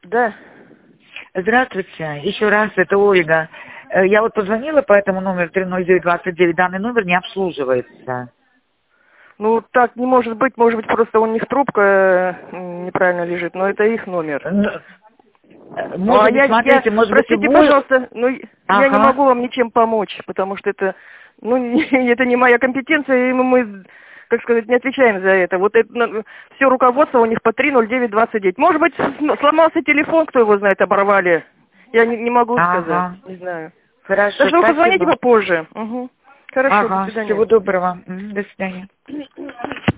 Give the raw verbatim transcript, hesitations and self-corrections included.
Да. Здравствуйте, еще раз, это Ольга. Э, Я вот позвонила по этому номеру три ноль девять двадцать девять, данный номер не обслуживается. Ну, так не может быть, может быть, просто у них трубка э, неправильно лежит, но это их номер. Ну, э, Ну, а Может быть, я, я, смотрите, может быть, простите, его... пожалуйста, но я не Ага. могу вам ничем помочь, потому что это, ну, это не моя компетенция, и мы, как сказать, не отвечаем за это. Вот это, все руководство у них по три ноль девять двадцать девять. Может быть, сломался телефон, кто его знает, оборвали. Я не, не могу сказать, Ага. не знаю. Хорошо, Так что вы позвоните спасибо. попозже. Угу. Хорошо, до Ага, свидания. всего доброго. М, До свидания.